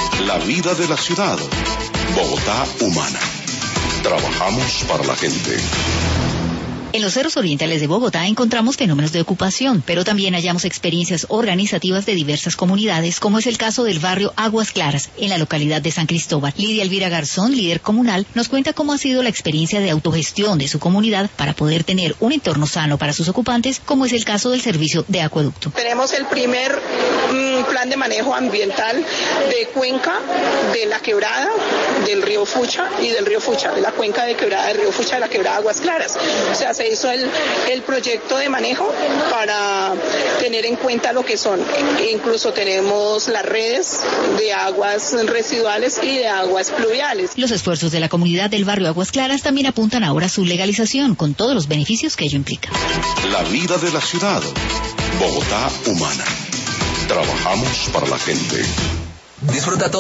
La vida de la ciudad. Bogotá humana. Trabajamos para la gente. En los cerros orientales de Bogotá encontramos fenómenos de ocupación, pero también hallamos experiencias organizativas de diversas comunidades, como es el caso del barrio Aguas Claras, en la localidad de San Cristóbal. Lidia Elvira Garzón, líder comunal, nos cuenta cómo ha sido la experiencia de autogestión de su comunidad para poder tener un entorno sano para sus ocupantes, como es el caso del servicio de acueducto. Tenemos el primer plan de manejo ambiental de cuenca de la quebrada del río Fucha y del río Fucha, de la cuenca de quebrada del río Fucha, de la quebrada Aguas Claras. O sea, se hizo el proyecto de manejo para tener en cuenta lo que son. Incluso tenemos las redes de aguas residuales y de aguas pluviales. Los esfuerzos de la comunidad del barrio Aguas Claras también apuntan ahora a su legalización, con todos los beneficios que ello implica. La vida de la ciudad. Bogotá humana. Trabajamos para la gente. Disfruta todo.